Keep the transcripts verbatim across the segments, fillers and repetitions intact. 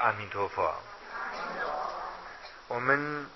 阿弥陀佛。我们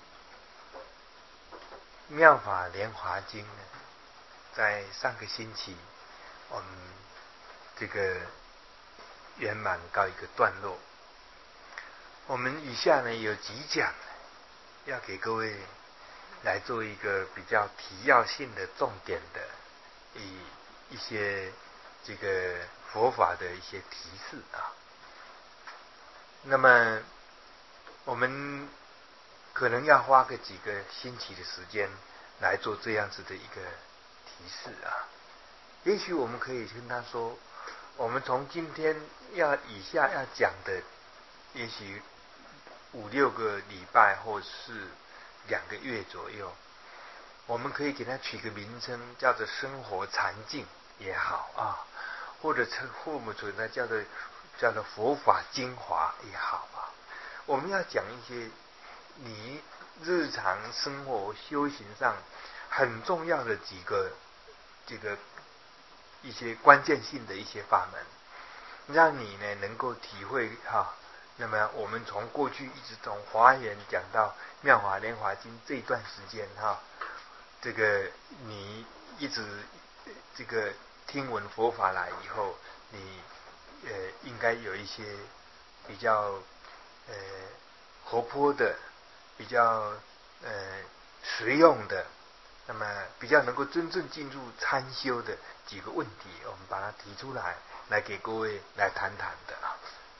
妙法莲华经呢，在上个星期我们这个圆满告一个段落。我们以下呢有几讲要给各位来做一个比较提要性的重点的一一些这个佛法的一些提示啊。那么我们可能要花个几个星期的时间来做这样子的一个提示啊。也许我们可以跟他说，我们从今天要以下要讲的，也许五六个礼拜或是两个月左右，我们可以给它取个名称，叫做生活禅境也好啊，或者称或我们存在叫做叫做佛法精华也好啊。我们要讲一些你日常生活修行上很重要的几个这个一些关键性的一些法门，让你呢能够体会哈、啊。那么我们从过去一直从华严讲到妙法莲华经这一段时间哈、啊，这个你一直这个听闻佛法来以后，你呃应该有一些比较呃活泼的、比较呃实用的，那么比较能够真正进入参修的几个问题，我们把它提出来，来给各位来谈谈的啊。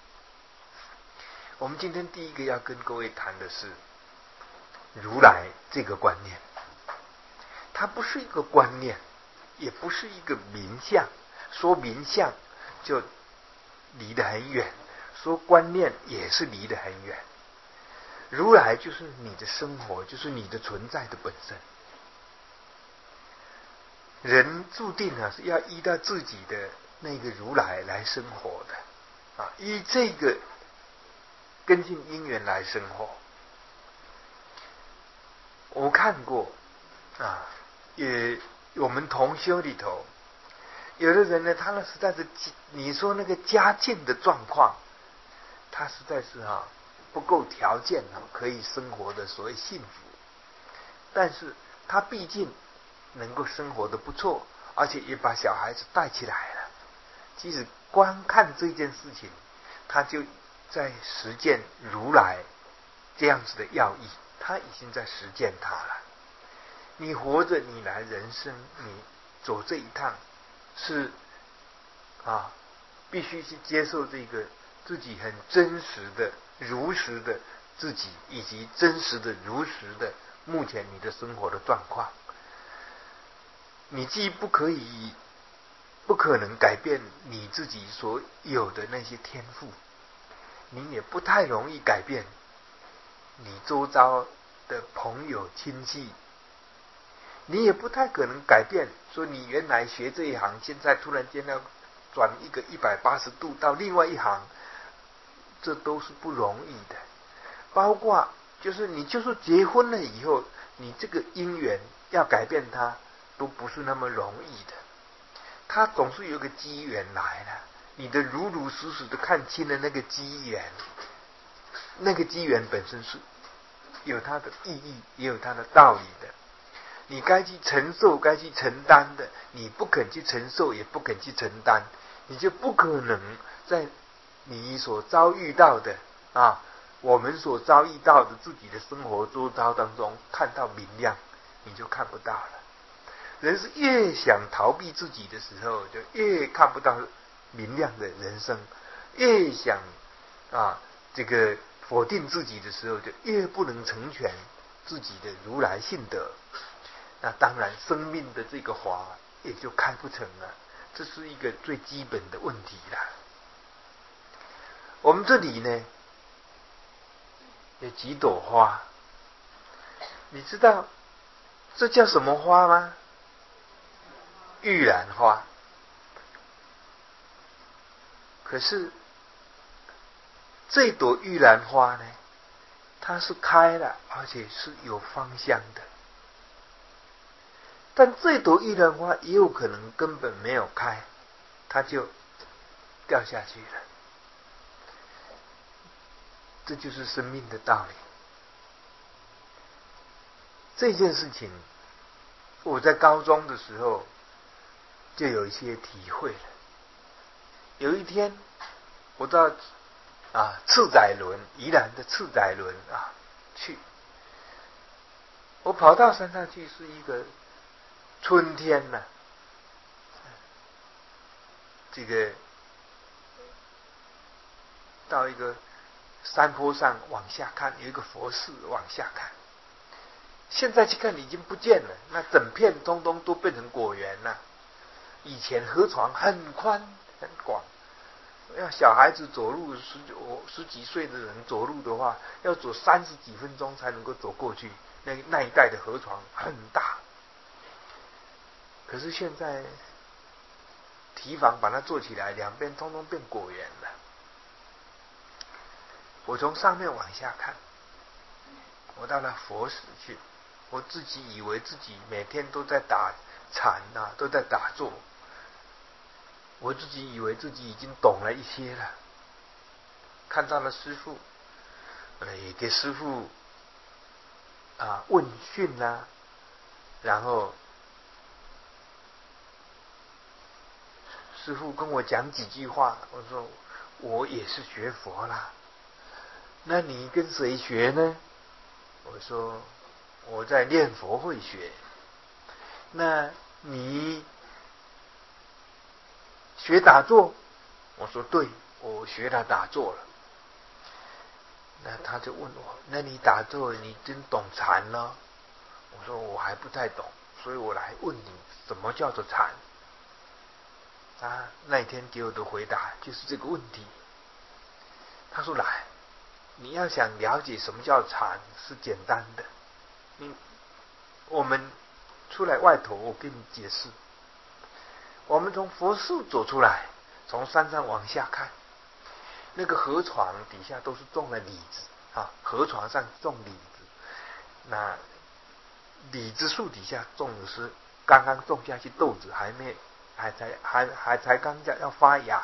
我们今天第一个要跟各位谈的是如来这个观念，它不是一个观念，也不是一个名相，说名相就离得很远，说观念也是离得很远。如来就是你的生活，就是你的存在的本身。人注定啊是要依照自己的那个如来来生活的啊，依这个根性因缘来生活。我看过啊，也我们同修里头，有的人呢，他呢实在是你说那个家境的状况，他实在是哈、啊、不够条件啊，可以生活的所谓幸福，但是他毕竟能够生活的不错，而且也把小孩子带起来了。其实光看这件事情，他就在实践如来这样子的要义，他已经在实践它了。你活着，你来人生，你走这一趟是啊，必须去接受这个自己很真实的、如实的自己，以及真实的、如实的目前你的生活的状况。你既不可以、不可能改变你自己所有的那些天赋，你也不太容易改变你周遭的朋友亲戚，你也不太可能改变说你原来学这一行，现在突然间要转一个一百八十度到另外一行，这都是不容易的。包括就是你就是结婚了以后，你这个姻缘要改变它都不是那么容易的，它总是有个机缘来了，你的如如实实的看清了那个机缘，那个机缘本身是有它的意义，也有它的道理的。你该去承受、该去承担的，你不肯去承受，也不肯去承担，你就不可能在你所遭遇到的啊，我们所遭遇到的自己的生活周遭当中看到明亮，你就看不到了。人是越想逃避自己的时候，就越看不到明亮的人生；越想啊这个否定自己的时候，就越不能成全自己的如来性德。那当然，生命的这个花也就开不成了。这是一个最基本的问题了。我们这里呢有几朵花，你知道这叫什么花吗？玉兰花。可是这朵玉兰花呢，它是开了，而且是有芳香的。但这朵玉兰花也有可能根本没有开，它就掉下去了。 这就是生命的道理。这件事情，我在高中的时候就有一些体会了。有一天，我到啊赤仔仑，宜兰的赤仔仑啊去，我跑到山上去，是一个春天呢、啊，这个到一个山坡上往下看，有一个佛寺往下看。现在去看已经不见了，那整片通通都变成果园了。以前河床很宽很广，要小孩子走路十九十几岁的人走路的话，要走三十几分钟才能够走过去。那那一带的河床很大，可是现在堤防把它做起来，两边通通变果园了。我从上面往下看，我到了佛寺去，我自己以为自己每天都在打禅啊，都在打坐，我自己以为自己已经懂了一些了。看到了师父，也给师父啊问讯啦、啊，然后师父跟我讲几句话，我说我也是学佛啦。那你跟谁学呢？我说我在念佛会学。那你学打坐？我说对，我学了打坐了。那他就问我，那你打坐你真懂禅了？我说我还不太懂，所以我来问你什么叫做禅。他那天给我的回答就是这个问题。他说来，你要想了解什么叫禅是简单的，你我们出来外头，我给你解释。我们从佛寺走出来，从山上往下看，那个河床底下都是种了李子啊，河床上种李子，那李子树底下种的是刚刚种下去豆子，还没还才还还才刚要发芽。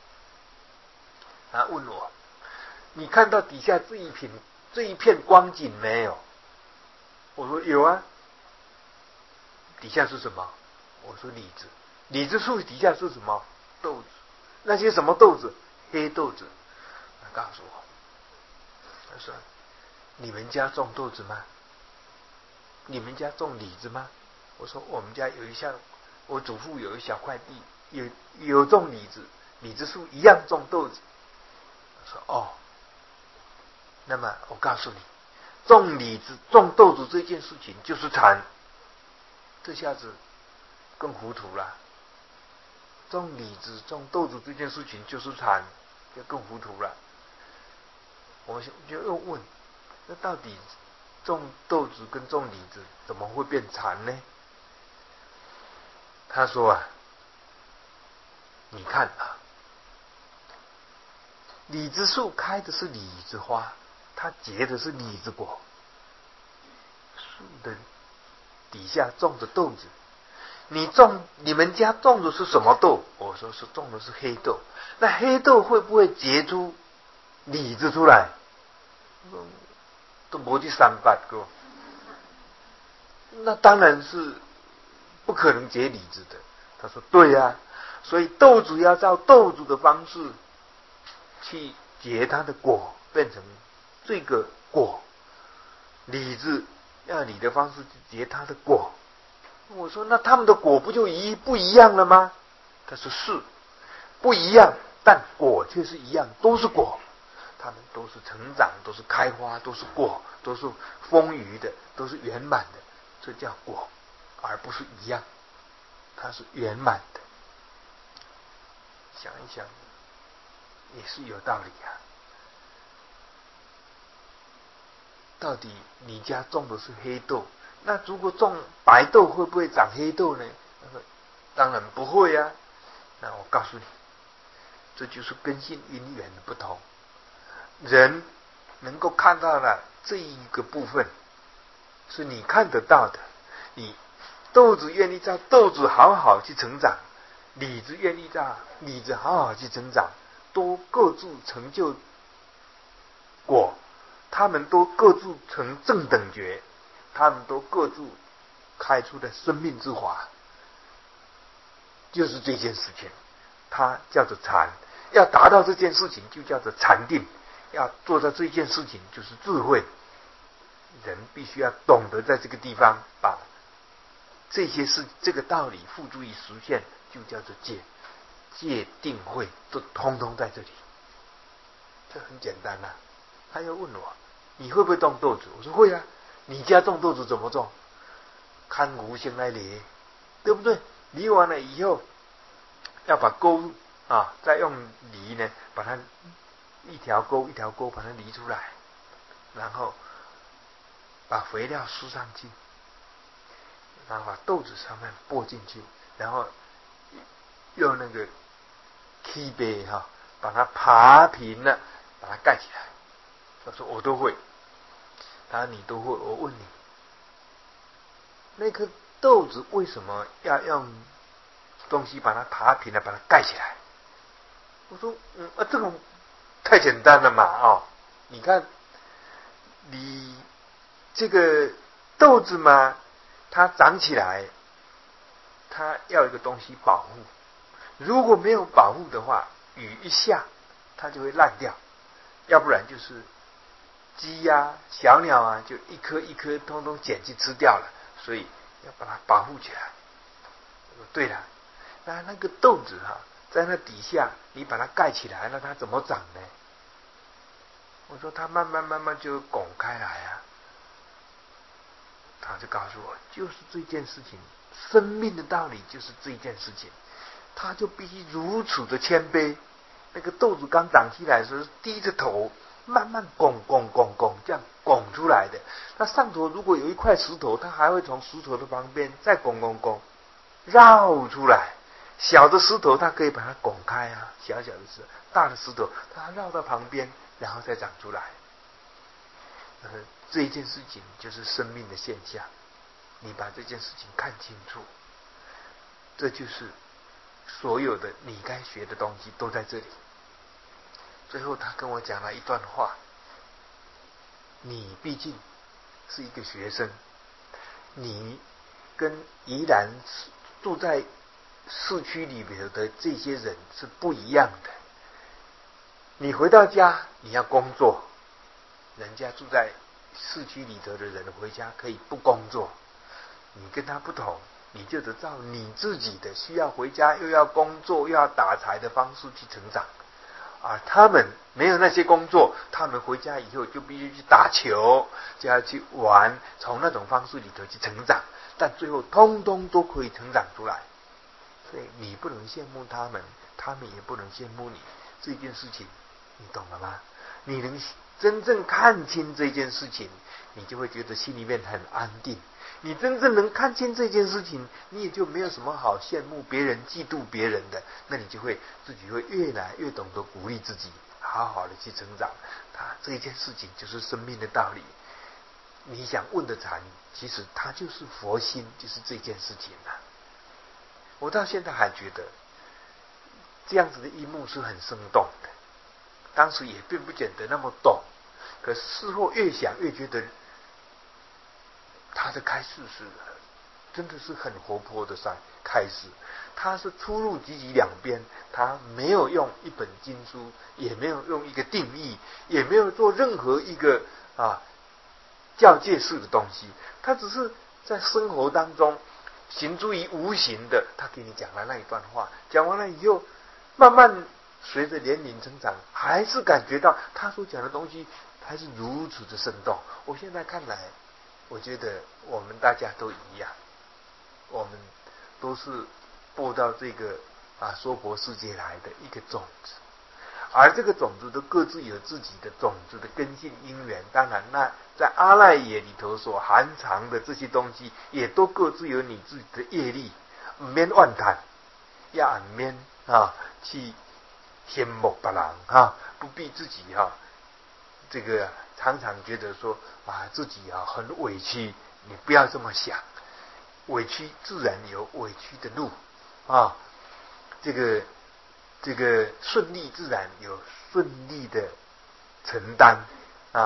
他问我，你看到底下这一片这一片光景没有？我说有啊。底下是什么？我说李子。李子树底下是什么？豆子。那些什么豆子？黑豆子。他告诉我，他说你们家种豆子吗？你们家种李子吗？我说我们家有一项，我祖父有一小块地，有有种李子，李子树一样种豆子。我说哦，那么我告诉你，种李子种豆子这件事情就是禅。这下子更糊涂了。种李子种豆子这件事情就是禅，就更糊涂了。我就又问，那到底种豆子跟种李子怎么会变禅呢？他说啊，你看啊，李子树开的是李子花，它结的是李子果，树的底下种着豆子。你种你们家种的是什么豆？我说是种的是黑豆。那黑豆会不会结出李子出来？都没去三八过，那当然是不可能结李子的。他说对呀、啊，所以豆子要照豆子的方式去结它的果，变成这个果。李子要你的方式去结它的果。我说那他们的果不就一不一样了吗？他说是不一样，但果却是一样，都是果。他们都是成长，都是开花，都是果，都是丰腴的，都是圆满的，这叫果，而不是一样，它是圆满的。想一想也是有道理啊。到底你家种的是黑豆，那如果种白豆会不会长黑豆呢？当然不会啊。那我告诉你，这就是根性因缘的不同。人能够看到了这一个部分，是你看得到的。你豆子愿意照豆子好好去成长，李子愿意照李子好好去成长，都各自成就果。 他们都各自成正等觉，他们都各自开出的生命之华，就是这件事情，它叫做禅。要达到这件事情，就叫做禅定；要做到这件事情，就是智慧。人必须要懂得在这个地方把这些事、这个道理付诸于实现，就叫做戒。戒定慧都通通在这里，这很简单啊。他又问我，你会不会种豆子？我说会啊。你家种豆子怎么种？看无形来犁，对不对？犁完了以后，要把沟啊，再用犁呢，把它一条沟一条沟把它犁出来，然后把肥料施上去，然后把豆子上面播进去，然后用那个梯杯哈，把它爬平了，把它盖起来。他说我都会。他说你都会，我问你，那颗豆子为什么要用东西把它爬平了，把它盖起来？我说嗯啊，这个太简单了嘛哦，你看你这个豆子嘛，它长起来，它要一个东西保护。如果没有保护的话，雨一下，它就会烂掉，要不然就是鸡呀、啊、小鸟啊，就一颗一颗通通捡去吃掉了。所以要把它保护起来。对了，那那个豆子哈、啊，在那底下，你把它盖起来，那它怎么长呢？我说它慢慢慢慢就拱开来啊。他就告诉我，就是这件事情，生命的道理就是这件事情，他就必须如此的谦卑。那个豆子刚长起来的时候，低着头，慢慢拱拱拱拱，这样拱出来的。那上头如果有一块石头，它还会从石头的旁边再拱拱拱，绕出来。小的石头它可以把它拱开啊，小小的石头，大的石头它绕到旁边，然后再长出来。呃，这一件事情就是生命的现象，你把这件事情看清楚，这就是所有的你该学的东西都在这里。最后他跟我讲了一段话，你毕竟是一个学生，你跟宜兰住在市区里面的这些人是不一样的。你回到家你要工作，人家住在市区里头的人回家可以不工作，你跟他不同，你就得照你自己的需要回家又要工作又要打柴的方式去成长。而他们没有那些工作，他们回家以后就必须去打球，就要去玩，从那种方式里头去成长，但最后通通都可以成长出来。所以你不能羡慕他们，他们也不能羡慕你。这件事情你懂了吗？你能真正看清这件事情，你就会觉得心里面很安定。你真正能看清这件事情，你也就没有什么好羡慕别人、嫉妒别人的。那你就会自己会越来越懂得鼓励自己，好好的去成长。它这一件事情就是生命的道理。你想问的禅，其实它就是佛心，就是这件事情啊。我到现在还觉得这样子的一幕是很生动的，当时也并不见得那么懂，可是事后越想越觉得他的开示是真的是很活泼的在开示，他是出入积极两边，他没有用一本经书，也没有用一个定义，也没有做任何一个啊教诫式的东西，他只是在生活当中行诸于无形的，他给你讲了那一段话，讲完了以后，慢慢随着年龄成长，还是感觉到他所讲的东西还是如此的生动。我现在看来，我觉得我们大家都一样，我们都是播到这个啊娑婆世界来的一个种子，而这个种子都各自有自己的种子的根性因缘。当然，那在阿赖耶里头所含藏的这些东西，也都各自有你自己的业力，唔免妄谈，也唔免啊去羡慕别人啊，不必自己哈、啊、这个常常觉得说啊自己啊很委屈，你不要这么想，委屈自然有委屈的路啊，这个这个顺利自然有顺利的承担啊，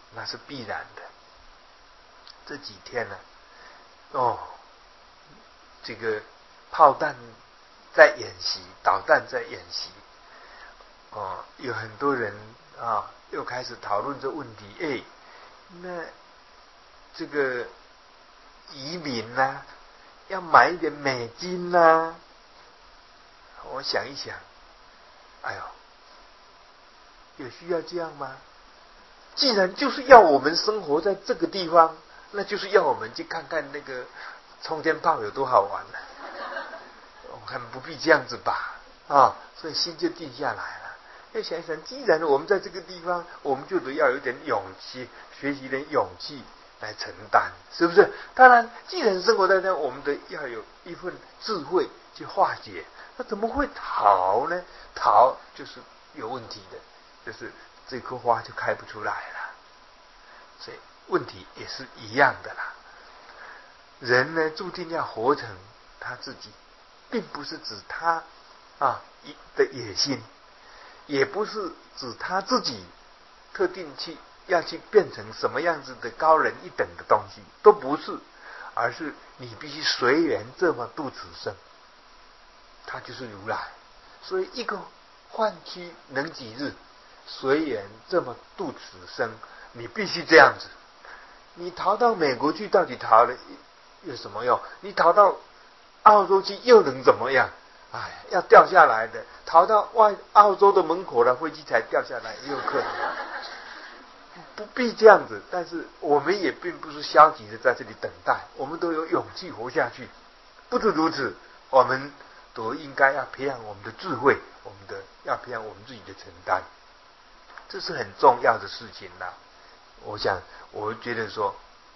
那是必然的。这几天呢、啊，哦，这个炮弹在演习，导弹在演习，哦，有很多人啊，又开始讨论这问题。哎，那这个移民呐、啊，要买一点美金呐、啊。我想一想，哎呦，有需要这样吗？既然就是要我们生活在这个地方，那就是要我们去看看那个冲天炮有多好玩了。我看不必这样子吧，啊，所以心就定下来了。要想一想，既然我们在这个地方，我们就得要有点勇气，学习点勇气来承担，是不是？当然，既然生活在那，我们得要有一份智慧去化解。那怎么会逃呢？逃就是有问题的，就是这棵花就开不出来了。所以问题也是一样的啦。人呢，注定要活成他自己，并不是指他啊的野心，也不是指他自己特定去要去变成什么样子的高人一等的东西，都不是，而是你必须随缘这么度此生。他就是如来，所以一个幻躯能几日，随缘这么度此生，你必须这样子。你逃到美国去，到底逃了有什么用？你逃到澳洲去又能怎么样？哎，要掉下来的，逃到外澳洲的门口了，飞机才掉下来，也有可能。不必这样子，但是我们也并不是消极的在这里等待，我们都有勇气活下去。不止如此，我们都应该要培养我们的智慧，我们的要培养我们自己的承担，这是很重要的事情啦。我想，我觉得说，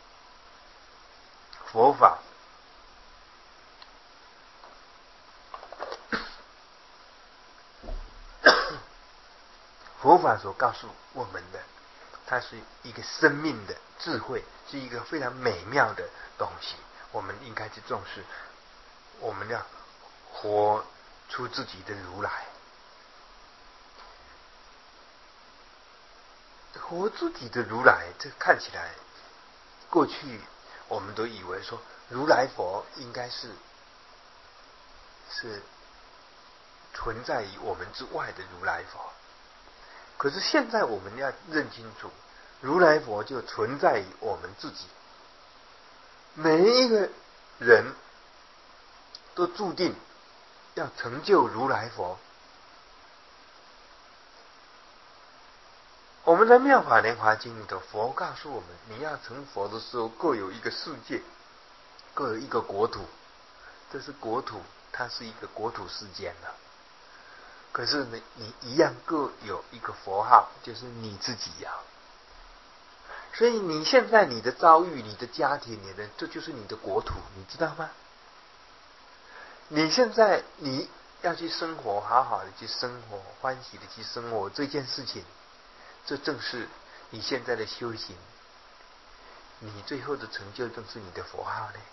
佛法佛法所告诉我们的，它是一个生命的智慧，是一个非常美妙的东西，我们应该去重视。我们要活出自己的如来，活自己的如来，这看起来，过去我们都以为说如来佛应该是是存在于我们之外的如来佛，可是现在我们要认清楚，如来佛就存在于我们自己，每一个人都注定要成就如来佛。我们在《妙法莲华经》里头，佛告诉我们，你要成佛的时候，各有一个世界，各有一个国土。这是国土，它是一个国土世间了。可是呢，你一样各有一个佛号，就是你自己呀、啊。所以你现在你的遭遇、你的家庭、你的，这就是你的国土，你知道吗？你现在你要去生活，好好的去生活，欢喜的去生活，这件事情，这正是你现在的修行，你最后的成就正是你的佛号呢。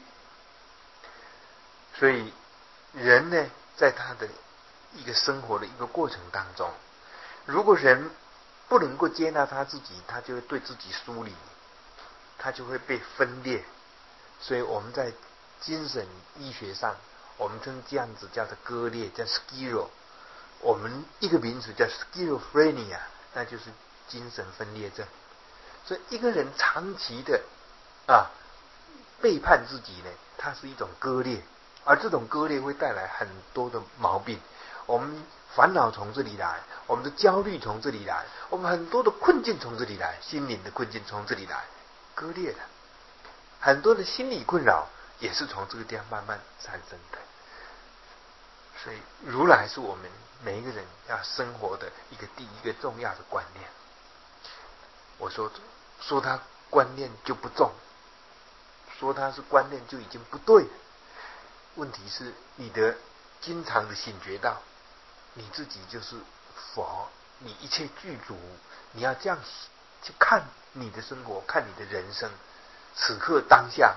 所以人呢，在他的一个生活的一个过程当中，如果人不能够接纳他自己，他就会对自己疏离，他就会被分裂。所以我们在精神医学上，我们称这样子叫做割裂，叫 schizophrenia。我们一个名词叫 schizophrenia， 那就是精神分裂症。所以一个人长期的啊背叛自己呢，它是一种割裂，而这种割裂会带来很多的毛病。我们烦恼从这里来，我们的焦虑从这里来，我们很多的困境从这里来，心灵的困境从这里来，割裂的。很多的心理困扰也是从这个地方慢慢产生的。所以如来是我们每一个人要生活的一个第一个重要的观念。我说说他观念就不重，说他是观念就已经不对了。问题是你的经常的醒觉到你自己就是佛，你一切具足，你要这样去看你的生活，看你的人生，此刻当下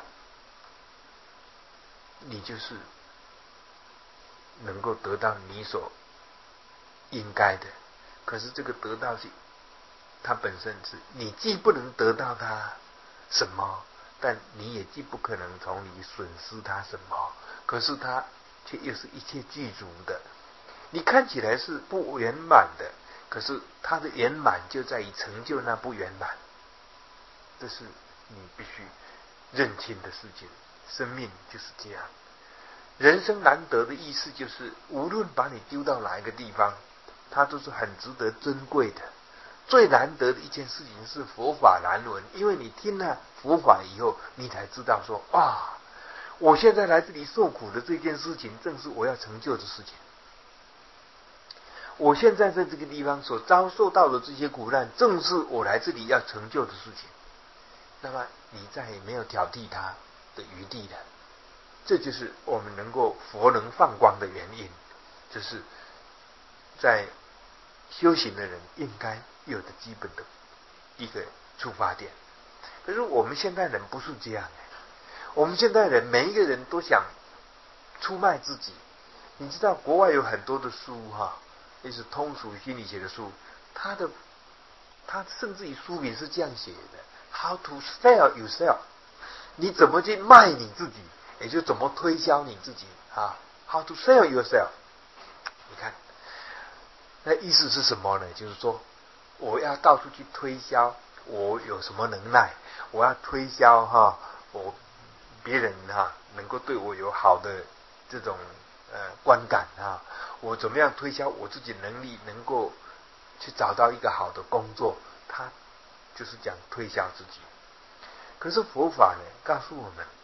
你就是能够得到你所应该的。可是这个得到是它本身是你既不能得到它什么，但你也既不可能从你损失它什么，可是它却又是一切具足的。你看起来是不圆满的，可是它的圆满就在于成就那不圆满。这是你必须认清的事情。生命就是这样，人生难得的意思就是，无论把你丢到哪一个地方，它都是很值得珍贵的。最难得的一件事情是佛法难闻，因为你听了佛法以后，你才知道说，啊，我现在来这里受苦的这件事情，正是我要成就的事情。我现在在这个地方所遭受到的这些苦难，正是我来这里要成就的事情。那么你再也没有挑剔它的余地了。这就是我们能够佛能放光的原因，就是在修行的人应该有的基本的一个出发点。可是我们现代人不是这样，我们现代人每一个人都想出卖自己。你知道国外有很多的书哈，也是通俗心理学的书，他的他甚至于书名是这样写的 ：How to sell yourself， 你怎么去卖你自己，也就怎么推销你自己啊 ？How to sell yourself？ 你看，那意思是什么呢？就是说，我要到处去推销我有什么能耐，我要推销哈，我别人哈能够对我有好的这种呃观感啊，我怎么样推销我自己能力，能够去找到一个好的工作，他就是讲推销自己。可是佛法呢，告诉我们，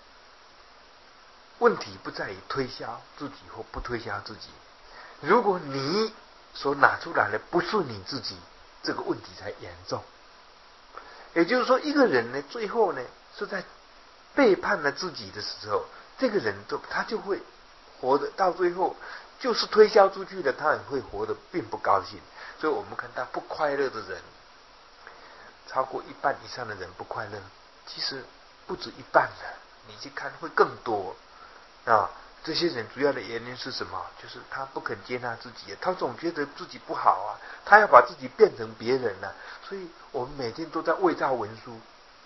问题不在于推销自己或不推销自己。如果你所拿出来的不是你自己，这个问题才严重。也就是说，一个人呢，最后呢是在背叛了自己的时候，这个人就他就会活得到最后，就是推销出去的，他也会活得并不高兴。所以我们看到不快乐的人，超过一半以上的人不快乐，其实不止一半的，你去看会更多啊。这些人主要的原因是什么？就是他不肯接纳自己，他总觉得自己不好啊，他要把自己变成别人了、啊。所以我们每天都在伪造文书，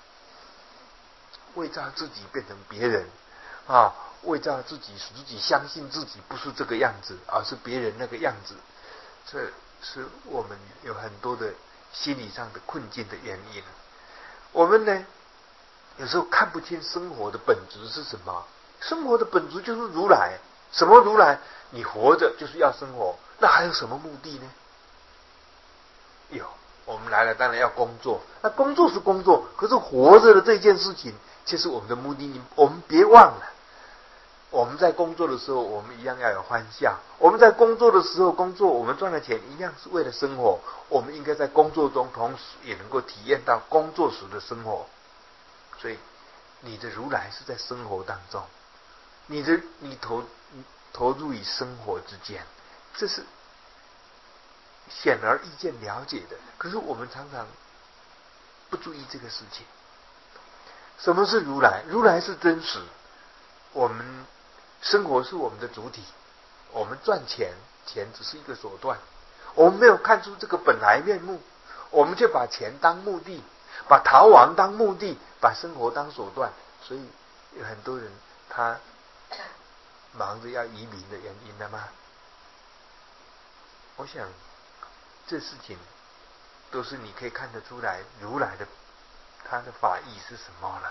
伪造自己变成别人啊，伪造自己使自己相信自己不是这个样子，而是别人那个样子。这是我们有很多的心理上的困境的原因。我们呢，有时候看不清生活的本质是什么。生活的本质就是如来。什么如来？你活着就是要生活，那还有什么目的呢？有，我们来了当然要工作，那工作是工作，可是活着的这件事情却是我们的目的。我们别忘了，我们在工作的时候，我们一样要有欢笑。我们在工作的时候工作，我们赚了钱一样是为了生活。我们应该在工作中，同时也能够体验到工作时的生活。所以，你的如来是在生活当中。你的你投投入于生活之间，这是显而易见了解的。可是我们常常不注意这个事情。什么是如来？如来是真实。我们生活是我们的主体，我们赚钱，钱只是一个手段。我们没有看出这个本来面目，我们却把钱当目的，把逃亡当目的，把生活当手段。所以有很多人他忙着要移民的原因了吗？我想这事情都是你可以看得出来如来的他的法义是什么了。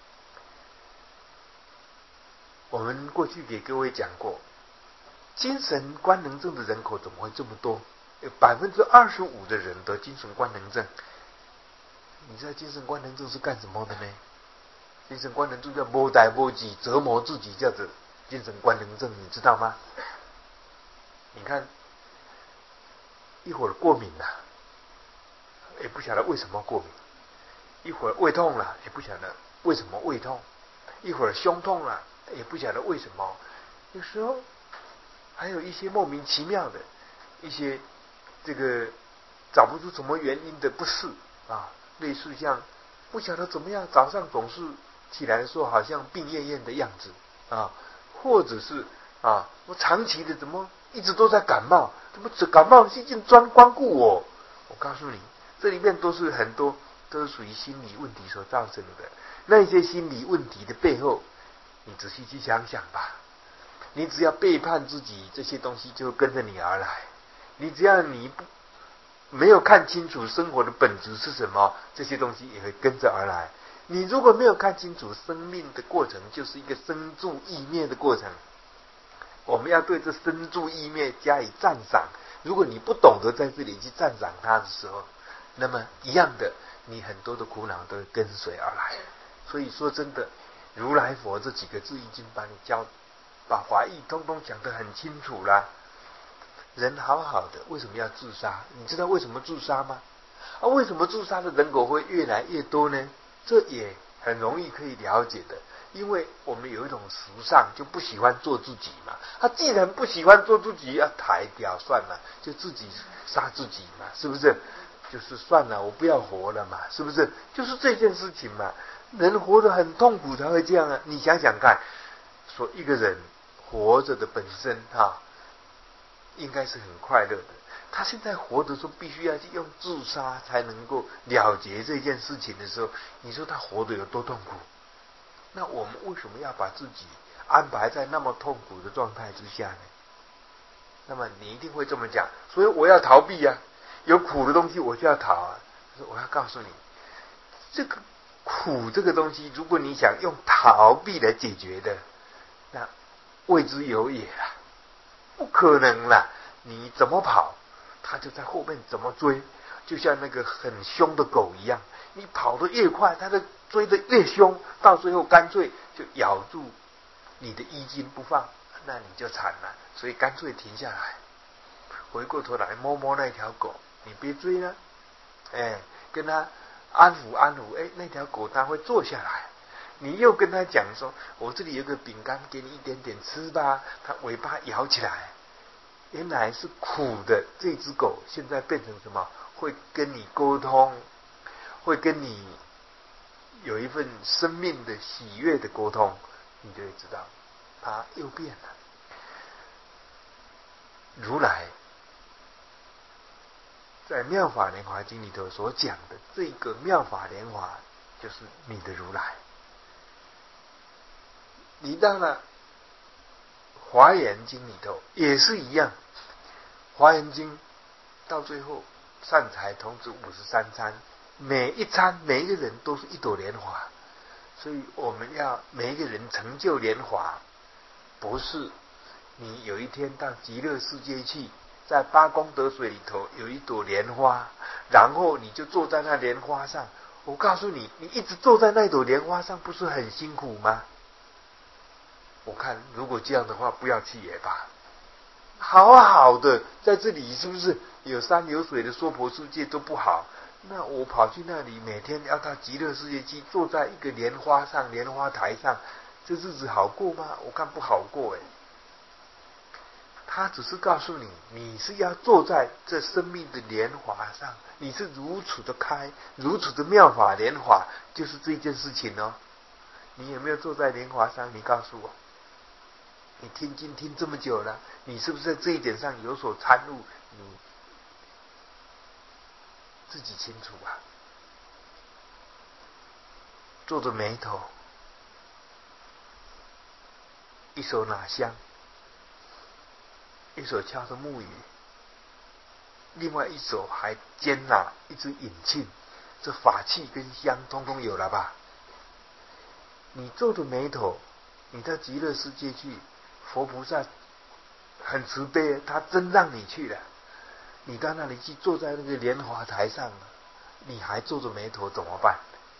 我们过去给各位讲过，精神官能症的人口怎么会这么多？有百分之二十五的人得精神官能症。你知道精神官能症是干什么的呢？精神官能症叫摸呆摸己，折磨自己，叫做精神官能症，你知道吗？你看，一会儿过敏了，也不晓得为什么过敏；一会儿胃痛了，也不晓得为什么胃痛；一会儿胸痛了，也不晓得为什么。有时候还有一些莫名其妙的一些这个找不出什么原因的不适啊，类似像不晓得怎么样，早上总是起来的时候好像病恹恹的样子啊，或者是啊，我长期的怎么一直都在感冒，怎么感冒细菌专光顾我？我告诉你， 这里面都是很多都是属于心理问题所造成的。那些心理问题的背后，你仔细去想想吧。你只要背叛自己，这些东西就跟着你而来。你只要你不没有看清楚生活的本质是什么，这些东西也会跟着而来。你如果没有看清楚生命的过程就是一个生住意灭的过程，我们要对这生住意灭加以赞赏。如果你不懂得在这里去赞赏它的时候，那么一样的，你很多的苦恼都会跟随而来。所以说真的，如来佛这几个字已经把你教把法义通通讲得很清楚了。人好好的，为什么要自杀？你知道为什么自杀吗？啊，为什么自杀的人口会越来越多呢？这也很容易可以了解的，因为我们有一种时尚，就不喜欢做自己嘛。他既然不喜欢做自己，要抬掉算了，就自己杀自己嘛，是不是？就是算了，我不要活了嘛，是不是？就是这件事情嘛。人活得很痛苦才会这样啊！你想想看，说一个人活着的本身哈，应该是很快乐的。他现在活的时候，必须要去用自杀才能够了结这件事情的时候，你说他活得有多痛苦？那我们为什么要把自己安排在那么痛苦的状态之下呢？那么你一定会这么讲，所以我要逃避啊！有苦的东西我就要逃啊！我要告诉你，这个苦这个东西，如果你想用逃避来解决的，那谓之有也啦，不可能啦！你怎么跑，他就在后面怎么追，就像那个很凶的狗一样，你跑得越快，他就追得越凶，到最后干脆就咬住你的衣襟不放，那你就惨了。所以干脆停下来，回过头来摸摸那条狗，你别追了，哎，跟他安抚安抚，哎，那条狗它会坐下来。你又跟他讲说，我这里有个饼干，给你一点点吃吧。它尾巴摇起来，原来是苦的这只狗，现在变成什么？会跟你沟通，会跟你有一份生命的喜悦的沟通，你就会知道，它又变了。如来在《妙法莲华经》里头所讲的这个妙法莲华，就是你的如来。你到了《华严经》里头也是一样，《华严经》到最后善财童子五十三参，每一参每一个人都是一朵莲花，所以我们要每一个人成就莲华，不是你有一天到极乐世界去，在八功德水里头有一朵莲花，然后你就坐在那莲花上。我告诉你，你一直坐在那朵莲花上，不是很辛苦吗？我看如果这样的话，不要去也罢。好好的在这里，是不是有山有水的娑婆世界都不好？那我跑去那里，每天要到极乐世界去，坐在一个莲花上、莲花台上，这日子好过吗？我看不好过哎。他只是告诉你，你是要坐在这生命的莲华上，你是如此的开，如此的妙法莲华，就是这件事情哦。你有没有坐在莲华上？你告诉我。你听经听这么久了，你是不是在这一点上有所参悟？你自己清楚啊。皱着眉头，一手拿香，一手敲着木鱼，另外一手还兼拿一支引磬，这法器跟香通通有了吧？你皱着眉头，你到极乐世界去，佛菩萨很慈悲，他真让你去了。你到那里去，坐在那个莲华台上，你还皱着眉头怎么办？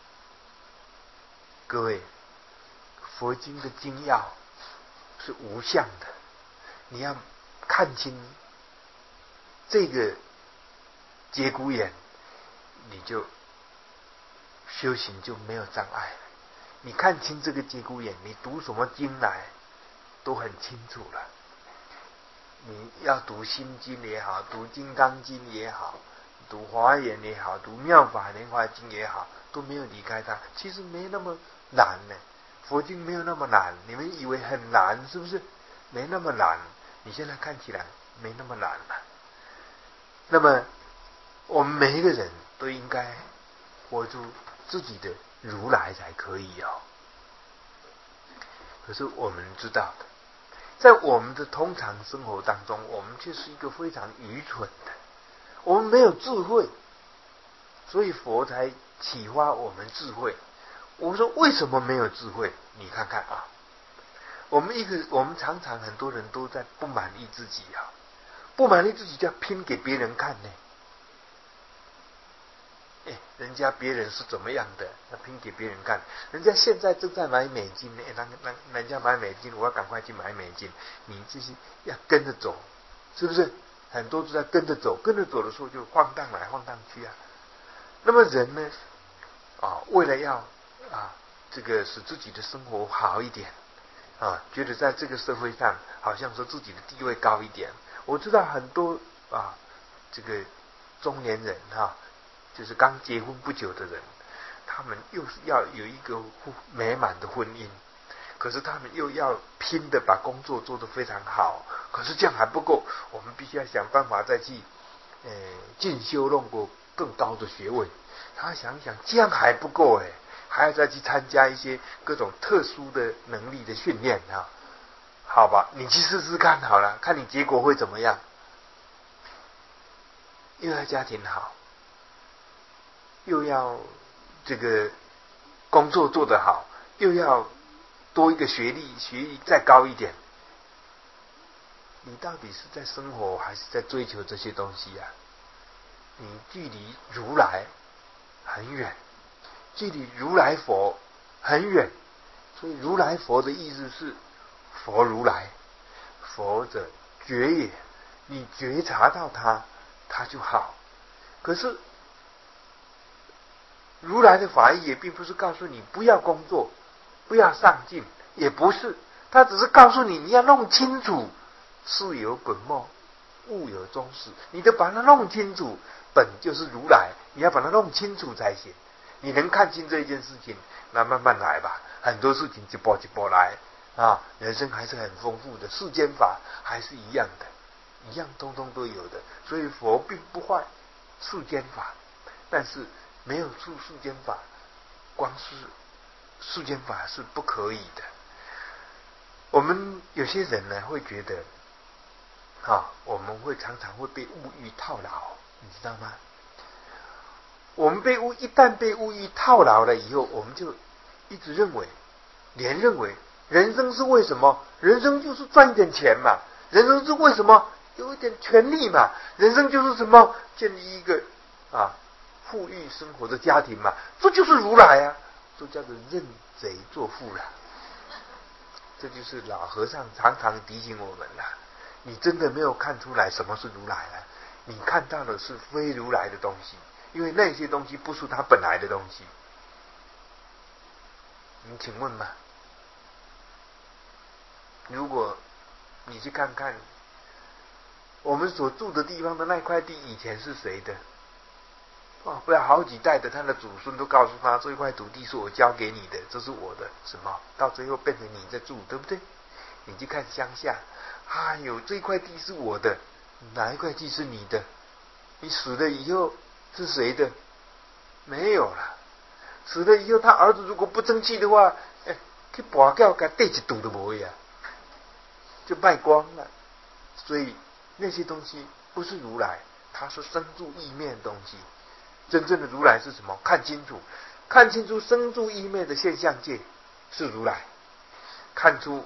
各位，佛经的精要是无相的，你要看清这个节骨眼，你就修行就没有障碍了。你看清这个节骨眼，你读什么经来都很清楚了。你要读心经也好，读金刚经也好，读华严也好，读妙法莲华经也好，都没有离开它。其实没那么难呢，佛经没有那么难。你们以为很难，是不是？没那么难。你现在看起来没那么难了。那么我们每一个人都应该活出自己的如来才可以哦。可是我们知道的，在我们的通常生活当中，我们却是一个非常愚蠢的，我们没有智慧，所以佛才启发我们智慧。我说为什么没有智慧？你看看啊，我们一个我们常常很多人都在不满意自己啊，不满意自己就要拼给别人看呢。哎，人家别人是怎么样的，要拼给别人看。人家现在正在买美金呢，人人人家买美金，我要赶快去买美金。你这些要跟着走，是不是？很多都在跟着走，跟着走的时候就晃荡来晃荡去啊。那么人呢，啊，为了要啊这个使自己的生活好一点啊，觉得在这个社会上好像说自己的地位高一点。我知道很多啊这个中年人啊。就是刚结婚不久的人，他们又是要有一个美满的婚姻，可是他们又要拼的把工作做得非常好，可是这样还不够，我们必须要想办法再去呃进修弄过更高的学位。他想想这样还不够哎，还要再去参加一些各种特殊的能力的训练啊。好吧，你去试试看好了，看你结果会怎么样。又要家庭好，又要这个工作做得好，又要多一个学历，学历再高一点，你到底是在生活还是在追求这些东西啊？你距离如来很远，距离如来佛很远，所以如来佛的意思是佛如来，佛者觉也，你觉察到他，他就好。可是如来的法义也并不是告诉你不要工作，不要上进，也不是，他只是告诉你你要弄清楚事有本末，物有终始，你得把它弄清楚，本就是如来，你要把它弄清楚才行。你能看清这一件事情，那慢慢来吧，很多事情一步一步来啊，人生还是很丰富的，世间法还是一样的，一样通通都有的，所以佛并不坏世间法，但是没有出世间法，光是世间法是不可以的。我们有些人呢会觉得啊，我们会常常会被物欲套牢，你知道吗？我们被物一旦被物欲套牢了以后，我们就一直认为，连认为人生是为什么？人生就是赚一点钱嘛，人生是为什么？有一点权利嘛，人生就是什么？建立一个啊富裕生活的家庭嘛，这就是如来啊，这叫做认贼作父啦。这就是老和尚常常提醒我们啦，你真的没有看出来什么是如来啊？你看到的是非如来的东西，因为那些东西不是他本来的东西。你请问嘛，如果你去看看我们所住的地方的那块地以前是谁的？哦，不要好几代的他的祖孙都告诉他，这一块土地是我交给你的，这是我的什么？到最后变成你在住，对不对？你去看乡下，哎呦，这一块地是我的，哪一块地是你的？你死了以后是谁的？没有了。死了以后，他儿子如果不争气的话，哎，去拔掉给地一堵都没有，就卖光了。所以那些东西不是如来，它是生住意灭的东西。真正的如来是什么？看清楚，看清楚生住意灭的现象界是如来，看出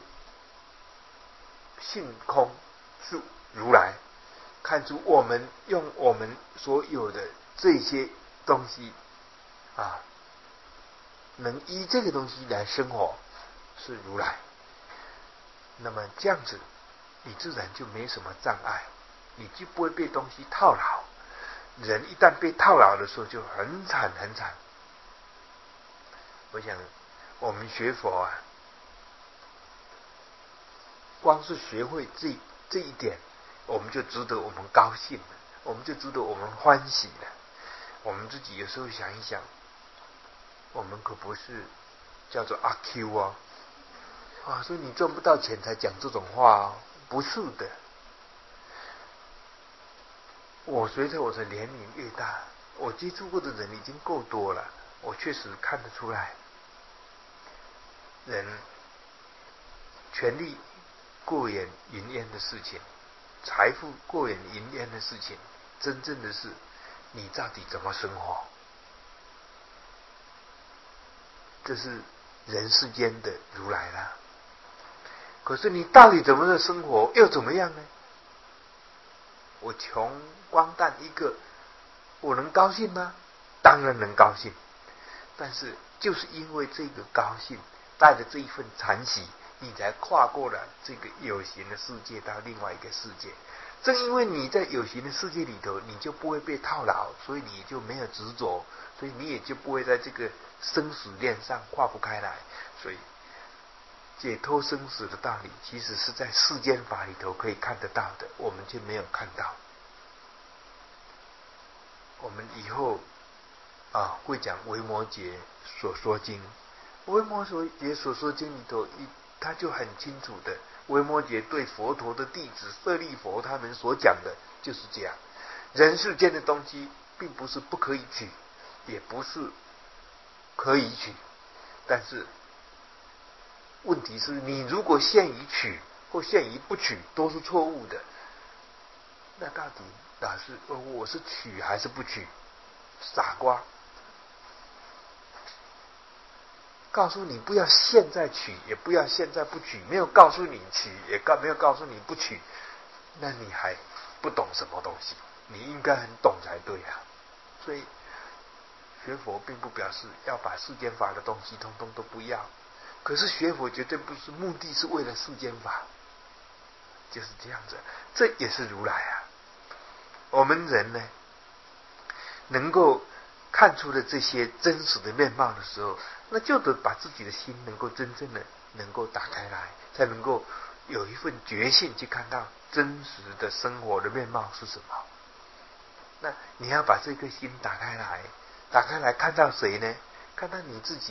性空是如来，看出我们用我们所有的这些东西啊，能依这个东西来生活是如来。那么这样子，你自然就没什么障碍，你就不会被东西套牢。人一旦被套牢的时候，就很惨很惨。我想，我们学佛啊，光是学会这这一点，我们就值得我们高兴了，我们就值得我们欢喜了。我们自己有时候想一想，我们可不是叫做阿 Q 哦，啊，说你赚不到钱才讲这种话哦，不是的。我随着我的年龄越大， 我接触过的人已经够多了，我确实看得出来，人权力过眼云烟的事情，财富过眼云烟的事情，真正的是你到底怎么生活，这是人世间的如来啦。可是你到底怎么的生活又怎么样呢？我穷光蛋一个，我能高兴吗？当然能高兴，但是就是因为这个高兴，带着这一份禅喜，你才跨过了这个有形的世界到另外一个世界。正因为你在有形的世界里头，你就不会被套牢，所以你就没有执着，所以你也就不会在这个生死链上跨不开来。所以解脱生死的道理，其实是在世间法里头可以看得到的，我们却没有看到。我们以后啊会讲维摩诘所说经，维摩诘所说经里头，他就很清楚的，维摩诘对佛陀的弟子舍利佛他们所讲的就是这样。人世间的东西并不是不可以取，也不是可以取，但是问题是你如果限于取或限于不取都是错误的，那到底哪是我是取还是不取？傻瓜！告诉你不要现在取，也不要现在不取，没有告诉你取，也没有告诉你不取，那你还不懂什么东西？你应该很懂才对啊！所以学佛并不表示要把世间法的东西通通都不要，可是学佛绝对不是目的是为了世间法，就是这样子。这也是如来啊！我们人呢，能够看出了这些真实的面貌的时候，那就得把自己的心能够真正的能够打开来，才能够有一份觉性去看到真实的生活的面貌是什么。那你要把这颗心打开来，打开来看到谁呢？看到你自己。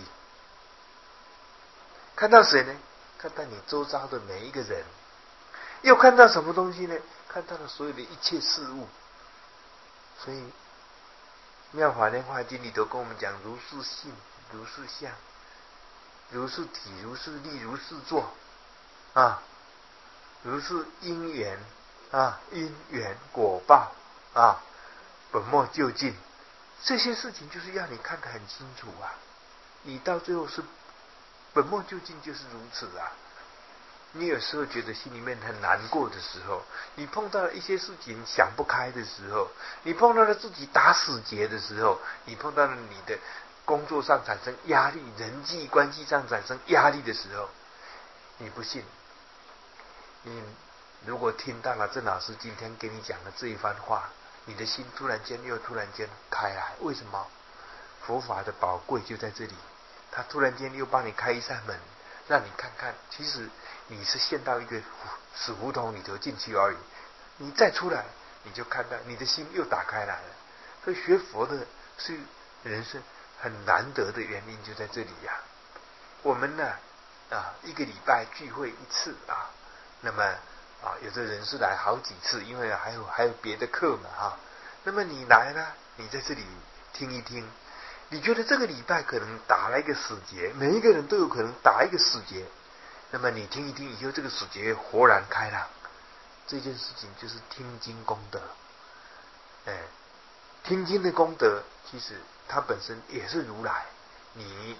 看到谁呢？看到你周遭的每一个人。又看到什么东西呢？看到了所有的一切事物。所以妙法莲华经里头跟我们讲，如是性，如是相，如是体，如是力，如是作啊，如是因缘啊，因缘果报啊，本末究竟，这些事情就是要你看得很清楚啊。你到最后是本末究竟，就是如此啊。你有时候觉得心里面很难过的时候，你碰到了一些事情想不开的时候，你碰到了自己打死结的时候，你碰到了你的工作上产生压力，人际关系上产生压力的时候，你不信，你如果听到了郑老师今天给你讲的这一番话，你的心突然间又突然间开来。为什么？佛法的宝贵就在这里，他突然间又帮你开一扇门，让你看看，其实你是陷到一个死胡同里头进去而已，你再出来，你就看到你的心又打开来了。所以学佛的是人生很难得的原因就在这里呀、啊。我们呢啊，一个礼拜聚会一次啊，那么啊，有的人是来好几次，因为还有还有别的课嘛啊。那么你来呢，你在这里听一听。你觉得这个礼拜可能打了一个死结，每一个人都有可能打一个死结，那么你听一听以后，这个死结豁然开朗，这件事情就是听经功德。哎，听经的功德其实它本身也是如来，你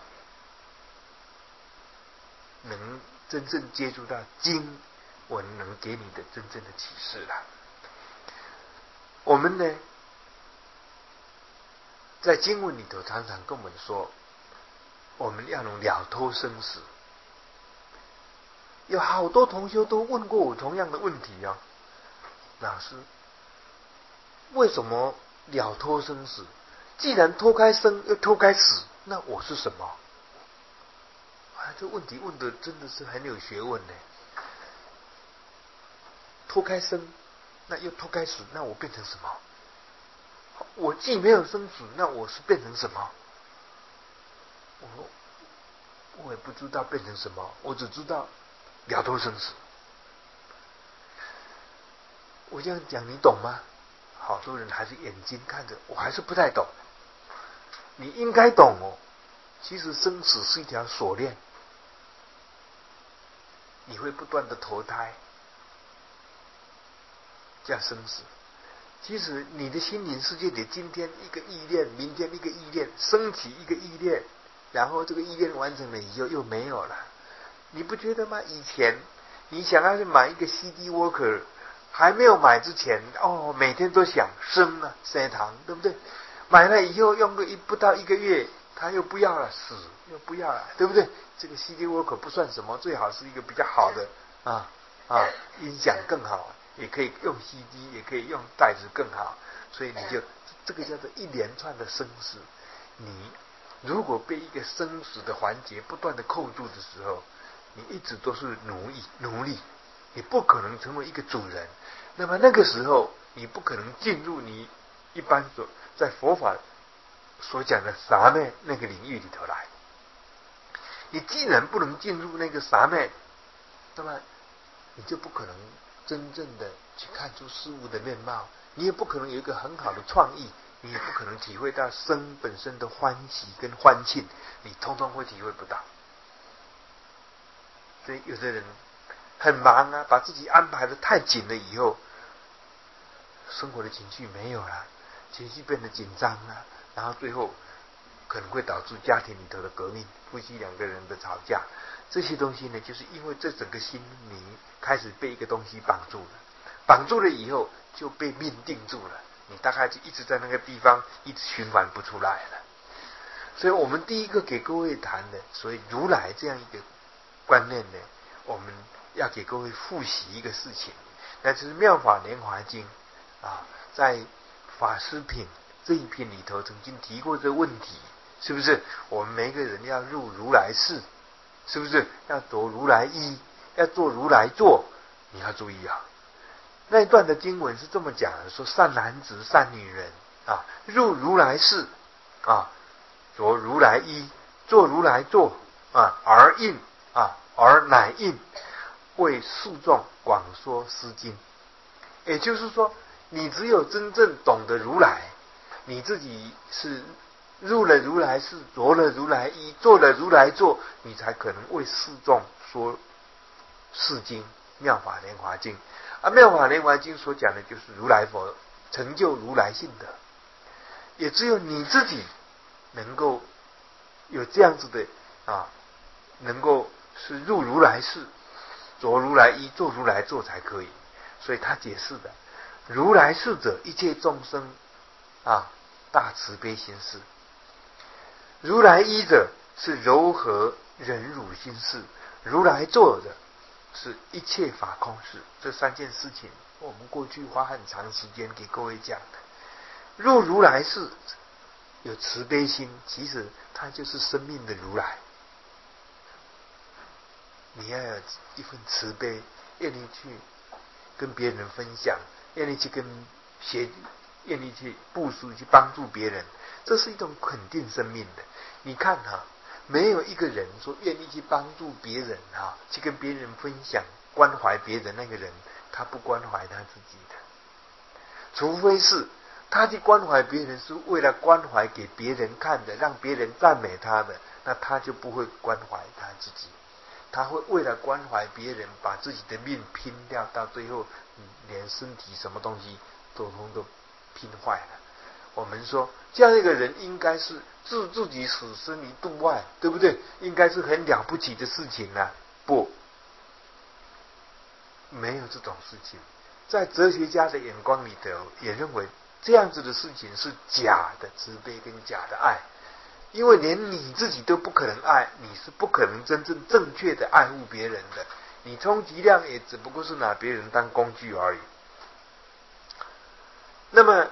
能真正接触到经文能给你的真正的启示了。我们呢，在经文里头常常跟我们说，我们要能了脱生死。有好多同学都问过我同样的问题啊，老师，为什么了脱生死？既然脱开生又脱开死，那我是什么？啊，这问题问的真的是很有学问呢。脱开生，那又脱开死，那我变成什么？我既没有生死，那我是变成什么？我我也不知道变成什么，我只知道了脱生死。我这样讲你懂吗？ 好多人还是眼睛看着，我还是不太懂。你应该懂哦。其实生死是一条锁链，你会不断的投胎，叫生死。其实你的心灵世界里，今天一个意念，明天一个意念，升起一个意念，然后这个意念完成了以后又没有了。你不觉得吗？以前你想要去买一个 C D Walker， 还没有买之前，哦，每天都想生啊，生糖，对不对？买了以后用个一不到一个月，他又不要了，死又不要了，对不对？这个 C D Walker 不算什么，最好是一个比较好的啊啊，音响更好，也可以用 C D， 也可以用袋子更好，所以你就这个叫做一连串的生死。你如果被一个生死的环节不断的扣住的时候，你一直都是奴役奴隶，你不可能成为一个主人。那么那个时候，你不可能进入你一般所在佛法所讲的萨昧那个领域里头来。你既然不能进入那个萨昧，那么你就不可能真正的去看出事物的面貌，你也不可能有一个很好的创意，你也不可能体会到生本身的欢喜跟欢庆，你通通会体会不到。所以有的人很忙啊，把自己安排的太紧了以后，生活的情绪没有了，情绪变得紧张了，然后最后可能会导致家庭里头的革命，夫妻两个人的吵架。这些东西呢，就是因为这整个心你开始被一个东西绑住了，绑住了以后就被命定住了，你大概就一直在那个地方一直循环不出来了。所以我们第一个给各位谈的所以如来这样一个观念呢，我们要给各位复习一个事情，那就是《妙法莲华经》啊，在法师品这一篇里头曾经提过这个问题，是不是？我们每个人要入如来室，是不是？要着如来衣，要做如来坐。你要注意啊，那一段的经文是这么讲的：说善男子、善女人啊，入如来室啊，着如来衣，做如来坐啊，而应啊，而乃应为世众广说斯经。也就是说，你只有真正懂得如来，你自己是入了如来室，着了如来衣，做了如来坐，你才可能为世众说是经《妙法莲华经》。而《妙法莲华经》所讲的就是如来佛成就如来性德，也只有你自己能够有这样子的啊，能够是入如来室，着如来衣，做如来坐才可以。所以他解释的，如来室者，一切众生啊，大慈悲心事；如来衣者，是柔和忍辱心事；如来坐者，是一切法空事。这三件事情，我们过去花很长时间给各位讲的。入如来室有慈悲心，其实它就是生命的如来。你要有一份慈悲，愿意去跟别人分享，愿意去跟协，愿意去布施，去帮助别人，这是一种肯定生命的。你看哈、啊，没有一个人说愿意去帮助别人哈、啊，去跟别人分享、关怀别人，那个人他不关怀他自己的，除非是他去关怀别人是为了关怀给别人看的，让别人赞美他的，那他就不会关怀他自己。他会为了关怀别人，把自己的命拼掉，到最后连身体什么东西都通都拼坏了。我们说这样一个人应该是置自己死生于度外，对不对？应该是很了不起的事情啊。不，没有这种事情。在哲学家的眼光里头，也认为这样子的事情是假的慈悲跟假的爱。因为连你自己都不可能爱，你是不可能真正正确的爱护别人的。你充其量也只不过是拿别人当工具而已。那么，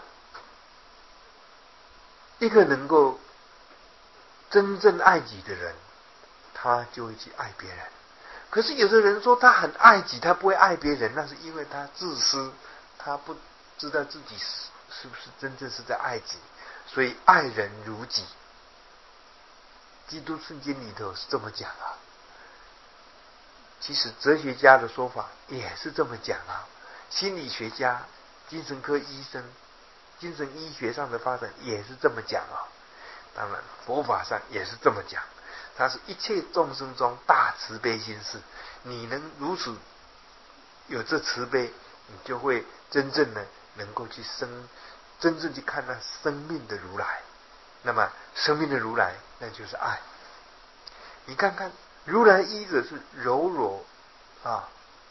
一个能够真正爱己的人，他就会去爱别人。可是有的人说他很爱己，他不会爱别人，那是因为他自私，他不知道自己是是不是真正是在爱己，所以爱人如己。基督圣经里头是这么讲啊，其实哲学家的说法也是这么讲啊，心理学家、精神科医生精神医学上的发展也是这么讲啊。当然，佛法上也是这么讲，它是一切众生中大慈悲心事。你能如此有这慈悲，你就会真正的能够去生，真正去看那生命的如来。那么，生命的如来，那就是爱。你看看，如来依着是柔柔啊，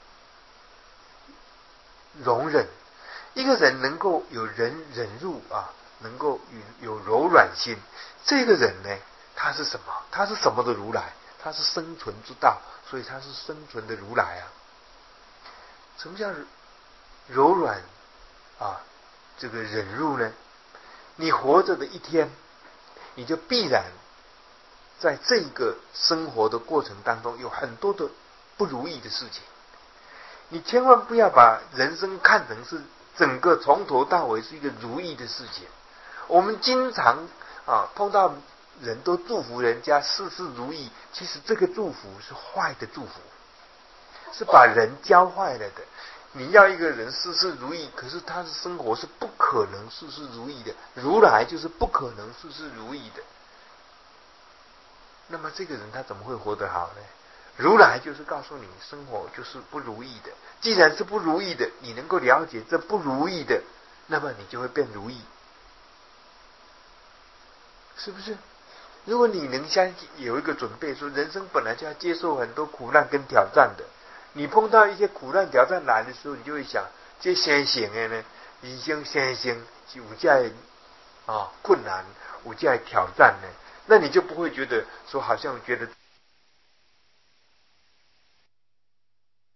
容忍。一个人能够有忍忍辱啊，能够有有柔软心，这个人呢，他是什么？他是什么的如来？他是生存之道，所以他是生存的如来啊。什么叫柔软啊？这个忍辱呢？你活着的一天，你就必然在这个生活的过程当中有很多的不如意的事情。你千万不要把人生看成是整个从头到尾是一个如意的事情。我们经常啊碰到人都祝福人家事事如意，其实这个祝福是坏的祝福，是把人教坏了的。你要一个人事事如意，可是他的生活是不可能事事如意的。如来就是不可能事事如意的。那么这个人他怎么会活得好呢？如来就是告诉你，生活就是不如意的。既然是不如意的，你能够了解这不如意的，那么你就会变如意，是不是？如果你能相信有一个准备，说人生本来就要接受很多苦难跟挑战的，你碰到一些苦难挑战来的时候，你就会想，这先行的呢，人生先行是有这样啊困难，有这样挑战呢，那你就不会觉得说好像觉得